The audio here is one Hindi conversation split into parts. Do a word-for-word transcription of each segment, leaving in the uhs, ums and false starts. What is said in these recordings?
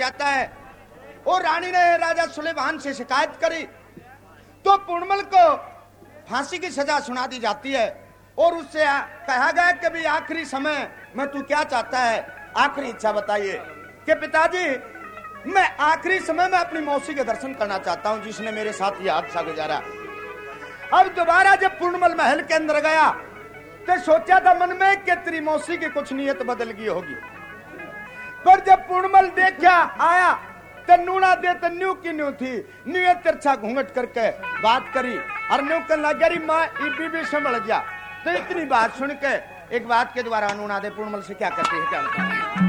जाता है और रानी ने राजा सुलेमान से शिकायत करी तो पूर्णमल को फांसी की सजा सुना दी जाती है और उससे कहा गया कि भी आखिरी समय में तू क्या चाहता है, आखिरी इच्छा बताइए। कि पिताजी मैं आखिरी समय में अपनी मौसी के दर्शन करना चाहता हूं जिसने मेरे साथ यह हादसा गुजारा। अब दोबारा जब पूर्णमल महल के अंदर गया तो सोचा था मन में कि तेरी मौसी की कुछ नीयत बदल गई होगी, पर जब पूर्णमल देखा आया तो नूना दे तो न्यू की न्यू थी, न्यू तिरछा घूंघट करके बात करी और न्यू कहने लग गया माँ इबी भी संभल गया। तो इतनी बात सुन के एक बात के द्वारा नूना दे पूर्णमल से क्या करते हैं क्या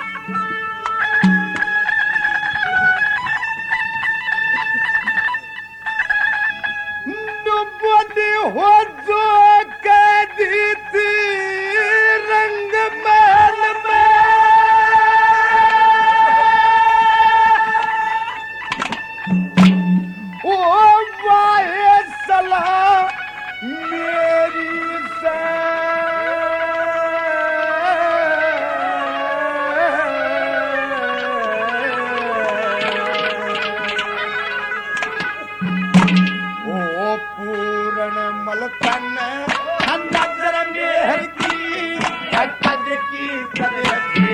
हो जो कदी थी रंग महल में ओ वाहे सलाह मेरी से ओ पूर्ण मलकन नजर मेहर की कद की कद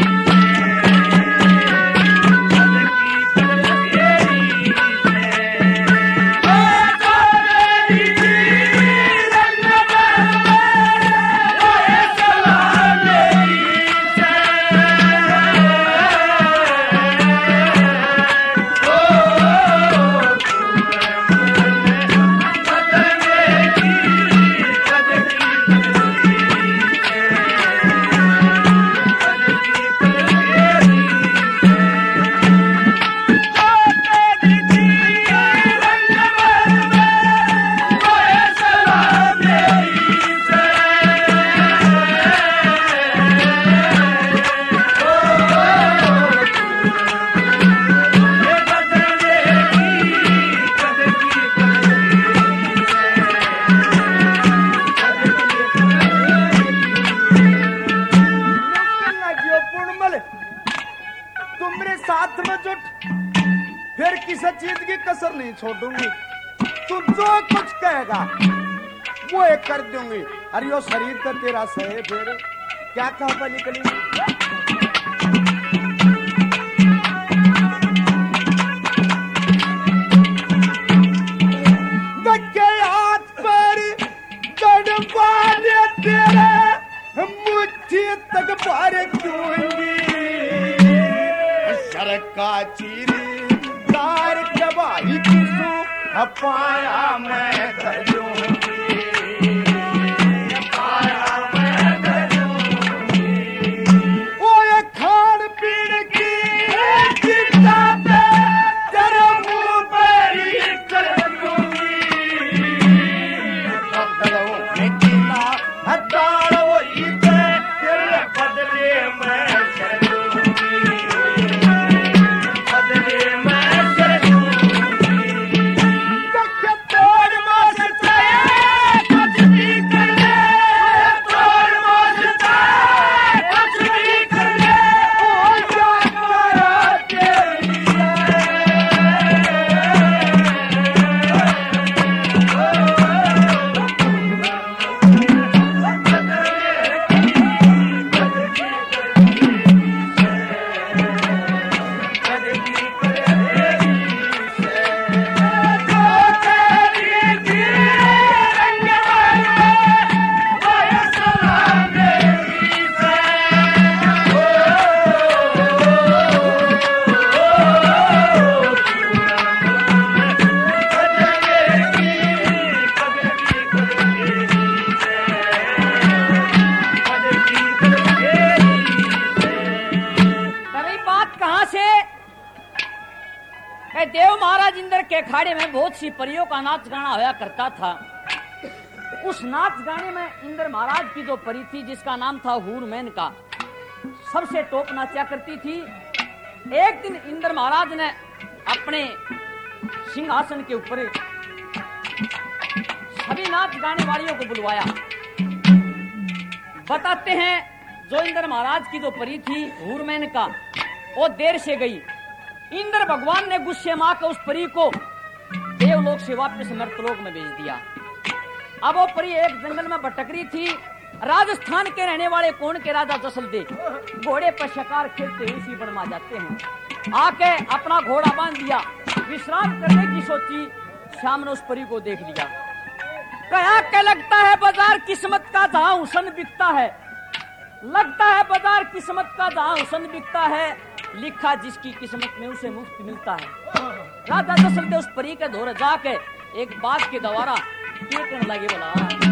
छोड़ूंगी, तू जो कुछ कहेगा वो एक कर दूंगी। अरे यो शरीर तो तेरा सहे फिर क्या कहा निकली हाथ पर चढ़वा दे तेरे मुट्ठी तक भर दूंगी सरका चीरी तार दवाई पाया मैं करूंगी पाया मैं करूंगी ओ ये खान पीन की चिंता पे तेरे मुंह पर ही कर दूंगी तब तक निकला हटाड़ वो इधर तेरे बदले मैं करूंगी बदले मैं अखाड़े में बहुत सी परियों का नाच गाना होया करता था। उस नाच गाने में इंद्र महाराज की जो परी थी जिसका नाम था हूरमैन का सबसे टॉप नाचा करती थी। एक दिन इंद्र महाराज ने अपने सिंहासन के ऊपर सभी नाच गाने वालियों को बुलवाया। बताते हैं जो इंद्र महाराज की जो परी थी हूरमैन का वो देर से गई। इंद्र भगवान ने गुस्से में आकर उस परी को देवलोक से वापस मर्तलोक में भेज दिया। अब वो परी एक जंगल में भटक रही थी। राजस्थान के रहने वाले कौन के राजा जसलदेव घोड़े पर शिकार खेलते हुए इसी वन में जाते हैं। आके अपना घोड़ा बांध दिया, विश्राम करने की सोची। शाम ने उस परी को देख लिया, कहा के लगता है बाजार किस्मत का जहां हुसन बिकता है, लगता है बाजार किस्मत का जहां हुसन बिकता है, लिखा जिसकी किस्मत में उसे मुफ्त मिलता है। राजा जसलदेव उस परी के धोरे जाके एक बात के द्वारा कहने लगे, बोला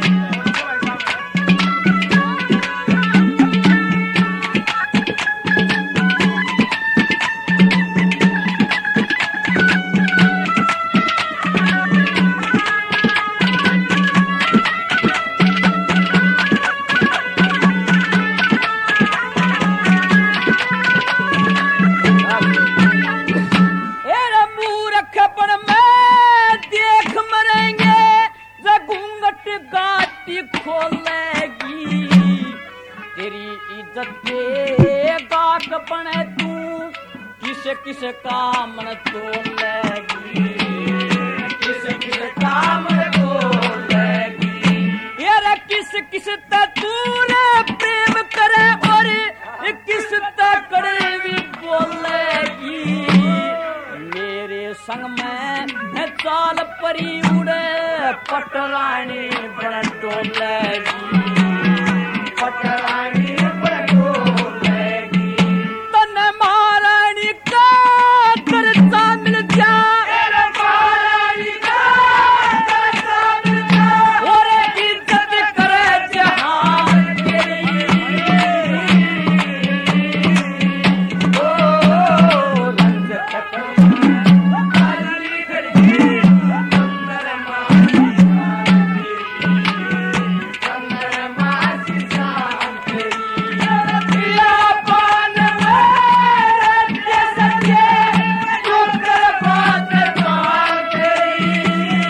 किस काम न तोलेगी, किस किस काम न तोलेगी, यार किस किस तूने प्रेम करे और किस तकड़े भी बोलेगी। मेरे संग में चाल परी उड़े पटरानी बड़ टोलेगी, पटरानी बड़ टोलेगी। तन महारानी का दर्जा मिल जा, महारानी का दर्जा मिल जा, और इज्जत करे जहां तेरी। ओ रंजक काली खड़ी अंदर मासी शांति, या पान में सके उतर बात कान तेरी।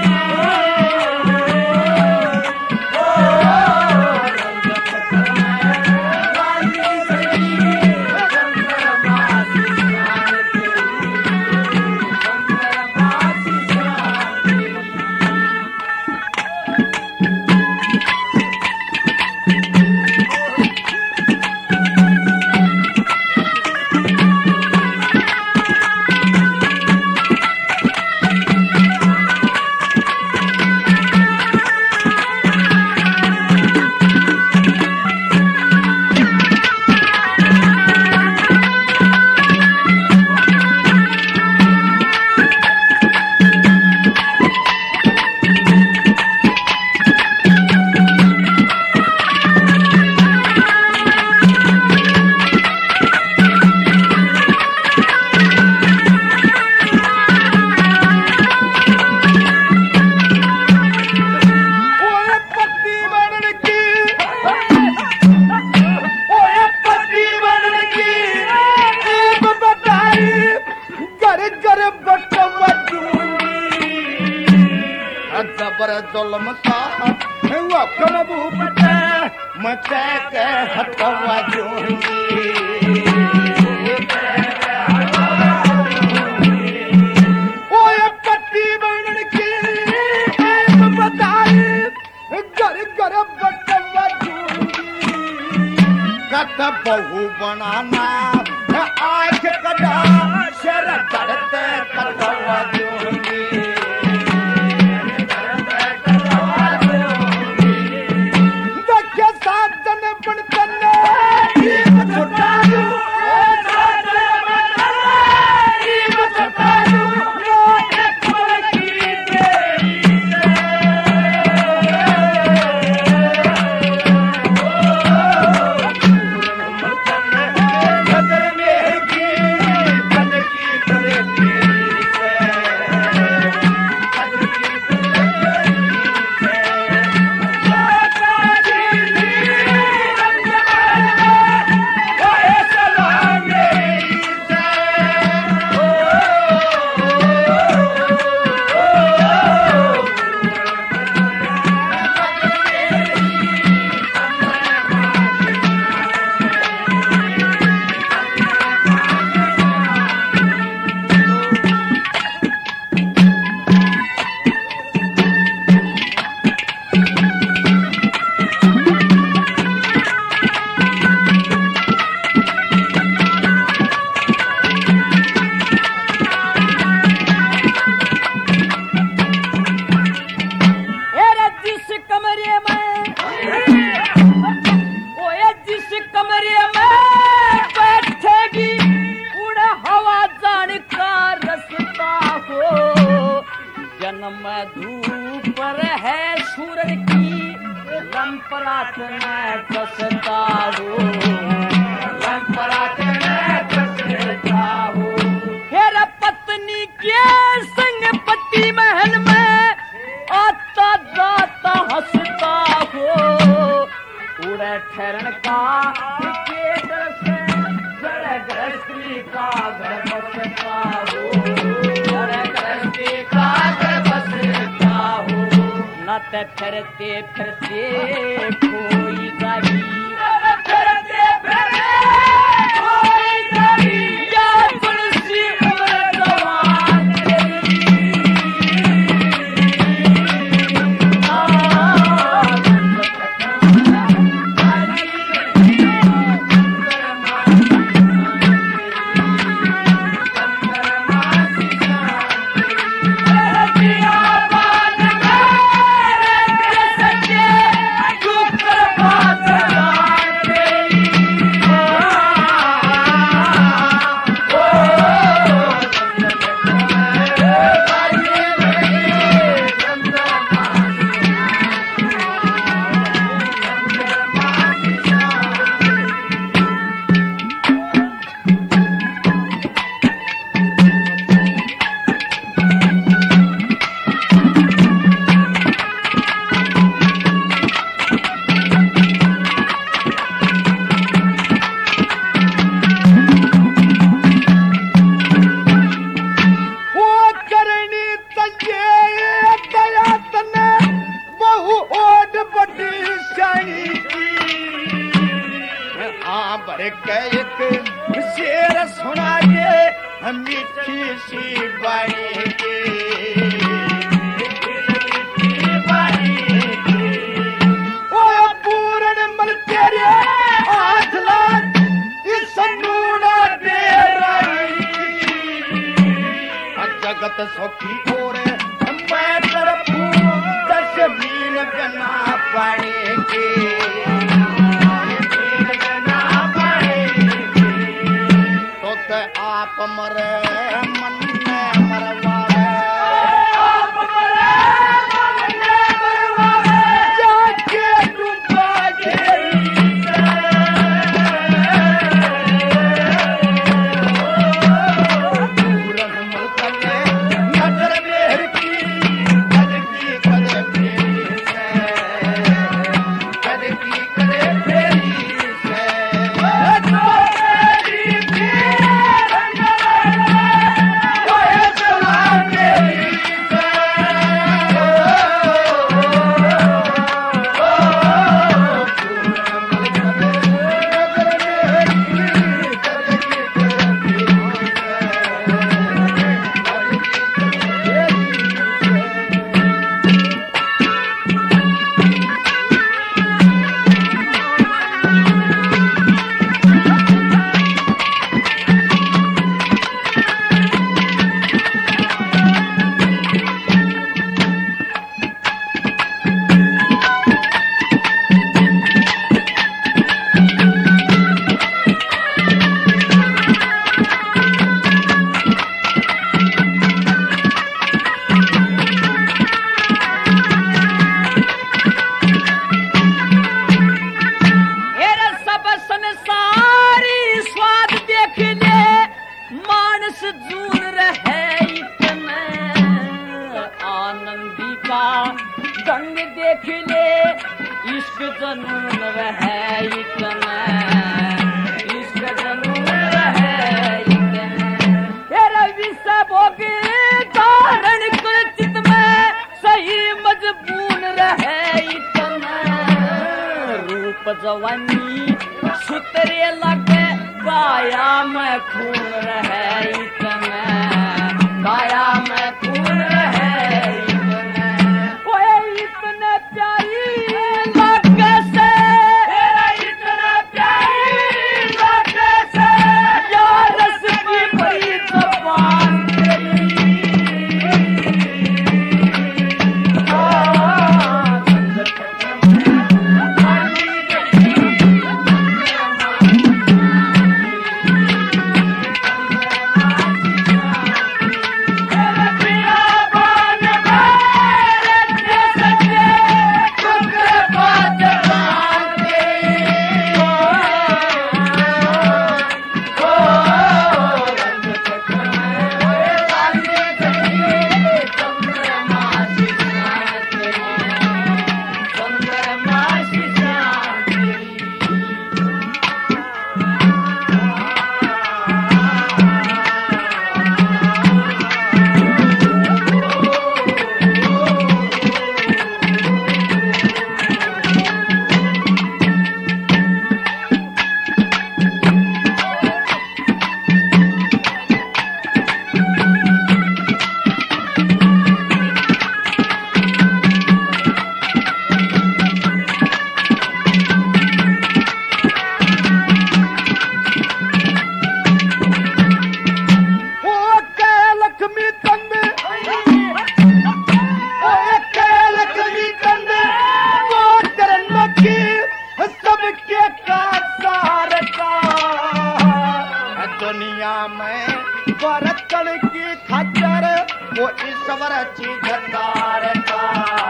ओ रंजक काली खड़ी अंदर मासी शांति, अंदर मासी शांति। ओए पति बनन की, ओए पति बनन की एक बताई, घर घर बटवा दूंगी। जबर जुल्म का हुआ कम भूपत मचे के हटवा दूंगी। ओए पति बनन की एक बताई, घर घर बटवा दूंगी। कत बहू बनाना आंख कटा शर करते कटवा दूंगी। देखे साधन बनतन छुटा दूं तन में धूप है सूरज की लंपरात में कसता हो लंपरात में कसता हो हेरा पत्नी के संग पति महल में आता जाता हंसता हो उड़े ठहरन का के डर से जड़ गृहस्थी का घर बसता हो जड़ गृहस्थी का घर बसता हो न ते फिरते फिरते कोई जागी फिरते फिरते कोई जागी या तुलसी उम्र जवान तेरी जवानी सुतरे लगे काया में खून रहे इतना काया में खून रहे इतना इतने प्यारी लगे से इतने प्यारी लगे से यार रस की बड़ी जबान बरतन की खच्चर वो ईश्वर चीजदार का,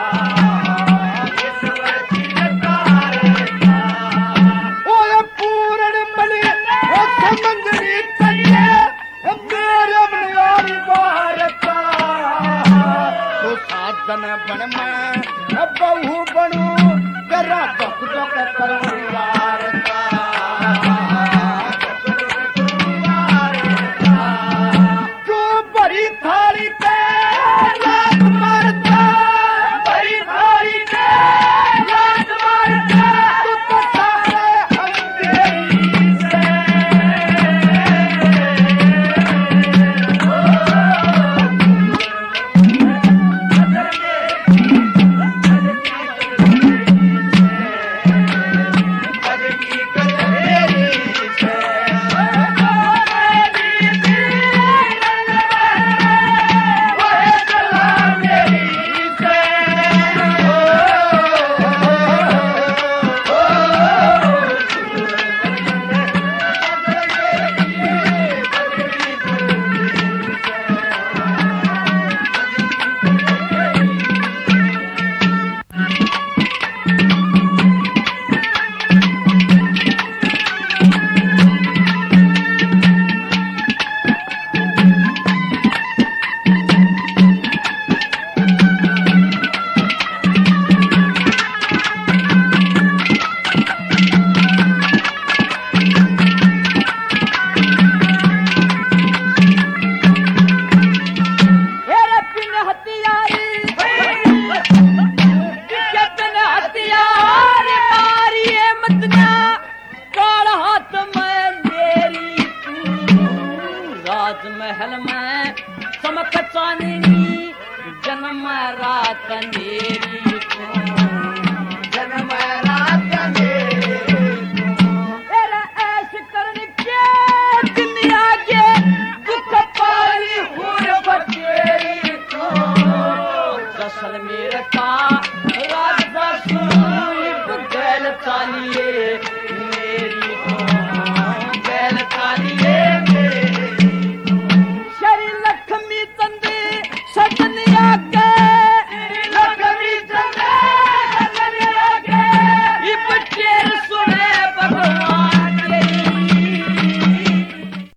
ईश्वर चीजदार का। ओ ये पूर्ण बने ओ समंदरी तले मेरे मनियारी भारता, तो साधन बन मैं बहु बनू तेरा दुख दुख परिवार का। महल में चमक चांदनी जन्म रात अंधेरी।